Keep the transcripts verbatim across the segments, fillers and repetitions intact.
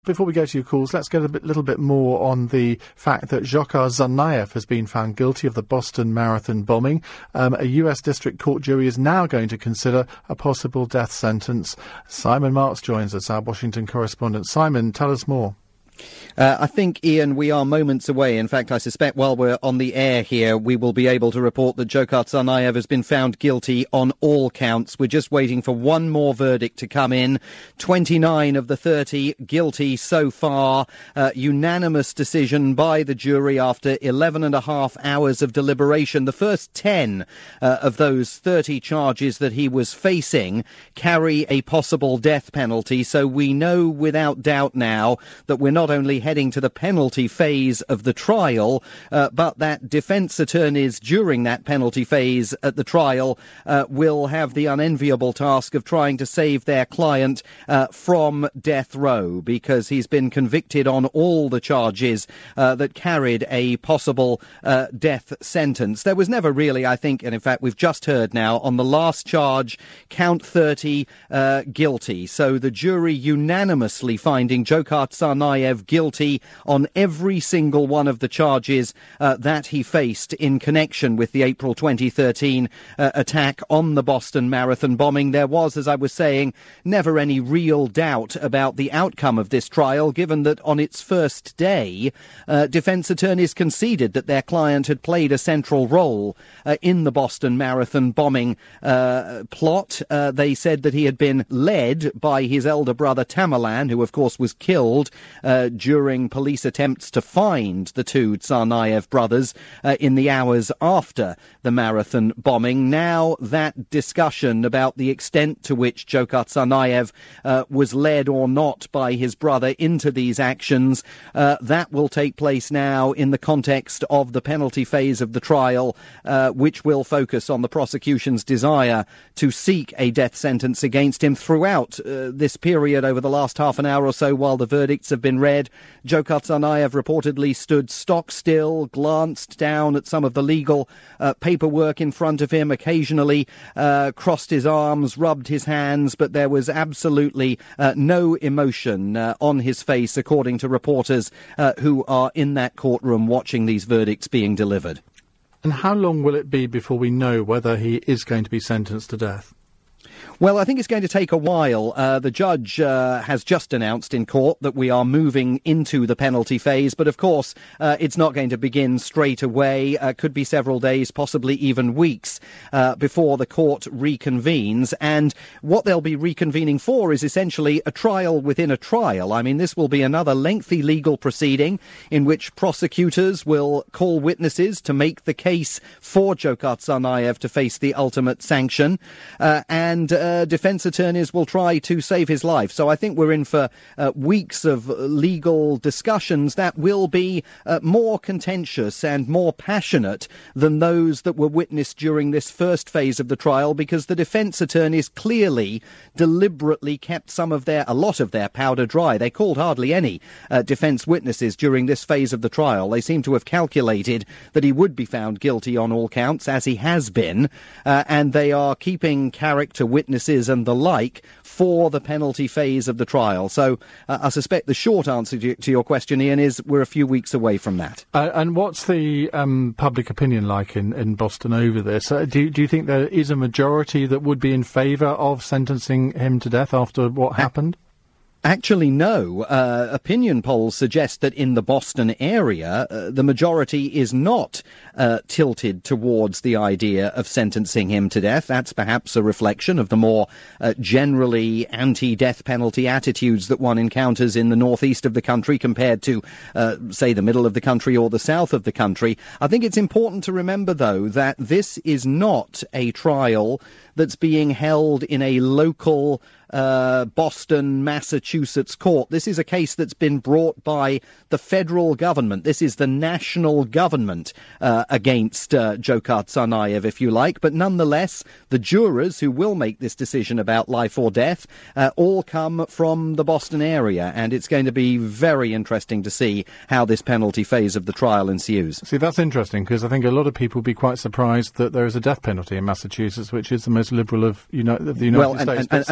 Before we go to your calls, let's get a bit, little bit more on the fact that Dzhokhar Tsarnaev has been found guilty of the Boston Marathon bombing. Um, a U S District Court jury is now going to consider a possible death sentence. Simon Marks joins us, our Washington correspondent. Simon, tell us more. Uh, I think, Ian, we are moments away. In fact, I suspect while we're on the air here, we will be able to report that Dzhokhar Tsarnaev has been found guilty on all counts. We're just waiting for one more verdict to come in. twenty-nine of the thirty guilty so far. Uh, unanimous decision by the jury after eleven and a half hours of deliberation. The first ten uh, of those thirty charges that he was facing carry a possible death penalty. So we know without doubt now that we're not only heading to the penalty phase of the trial, uh, but that defence attorneys during that penalty phase at the trial uh, will have the unenviable task of trying to save their client uh, from death row, because he's been convicted on all the charges uh, that carried a possible uh, death sentence. There was never really, I think, and in fact we've just heard now, on the last charge, count thirty, uh, guilty. So the jury unanimously finding Dzhokhar Tsarnaev guilty on every single one of the charges uh, that he faced in connection with the April twenty thirteen uh, attack on the Boston Marathon bombing. There was, as I was saying, never any real doubt about the outcome of this trial, given that on its first day, uh, defence attorneys conceded that their client had played a central role uh, in the Boston Marathon bombing uh, plot. Uh, they said that he had been led by his elder brother Tamerlan, who of course was killed uh, during during police attempts to find the two Tsarnaev brothers uh, in the hours after the marathon bombing. Now that discussion about the extent to which Dzhokhar Tsarnaev uh, was led or not by his brother into these actions, uh, that will take place now in the context of the penalty phase of the trial, uh, which will focus on the prosecution's desire to seek a death sentence against him. Throughout uh, this period over the last half an hour or so while the verdicts have been read, Dzhokhar Tsarnaev reportedly stood stock still, glanced down at some of the legal uh, paperwork in front of him, occasionally uh, crossed his arms, rubbed his hands, but there was absolutely uh, no emotion uh, on his face, according to reporters uh, who are in that courtroom watching these verdicts being delivered. And how long will it be before we know whether he is going to be sentenced to death? Well, I think it's going to take a while. Uh, the judge uh, has just announced in court that we are moving into the penalty phase, but of course uh, it's not going to begin straight away. Uh, could be several days, possibly even weeks, uh, before the court reconvenes. And what they'll be reconvening for is essentially a trial within a trial. I mean, this will be another lengthy legal proceeding in which prosecutors will call witnesses to make the case for Dzhokhar Tsarnaev to face the ultimate sanction. Uh, and uh, Uh, defence attorneys will try to save his life. So I think we're in for uh, weeks of legal discussions that will be uh, more contentious and more passionate than those that were witnessed during this first phase of the trial, because the defence attorneys clearly, deliberately kept some of their, a lot of their powder dry. They called hardly any uh, defence witnesses during this phase of the trial. They seem to have calculated that he would be found guilty on all counts, as he has been, uh, and they are keeping character witnesses and the like for the penalty phase of the trial. So uh, I suspect the short answer to, to your question, Ian, is we're a few weeks away from that. Uh, and what's the um, public opinion like in, in Boston over this? Uh, do, do you think there is a majority that would be in favour of sentencing him to death after what happened? Actually, no. Uh, opinion polls suggest that in the Boston area, uh, the majority is not uh, tilted towards the idea of sentencing him to death. That's perhaps a reflection of the more uh, generally anti-death penalty attitudes that one encounters in the northeast of the country compared to, uh, say, the middle of the country or the south of the country. I think it's important to remember, though, that this is not a trial that's being held in a local uh, Boston, Massachusetts court. This is a case that's been brought by the federal government. This is the national government uh, against uh, Dzhokhar Tsarnaev, if you like. But nonetheless, the jurors who will make this decision about life or death uh, all come from the Boston area. And it's going to be very interesting to see how this penalty phase of the trial ensues. See, that's interesting, because I think a lot of people will be quite surprised that there is a death penalty in Massachusetts, which is the most liberal of, you know, of the United well, and, States. And, and, so and that's, like,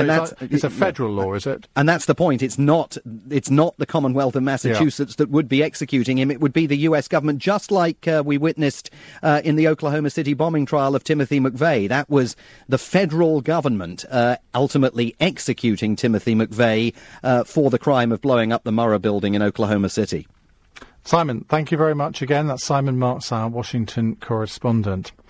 It's a federal law, is it? And that's the point. It's not It's not the Commonwealth of Massachusetts yeah. that would be executing him. It would be the U S government, just like uh, we witnessed uh, in the Oklahoma City bombing trial of Timothy McVeigh. That was the federal government uh, ultimately executing Timothy McVeigh uh, for the crime of blowing up the Murrah building in Oklahoma City. Simon, thank you very much again. That's Simon Marks, our Washington correspondent.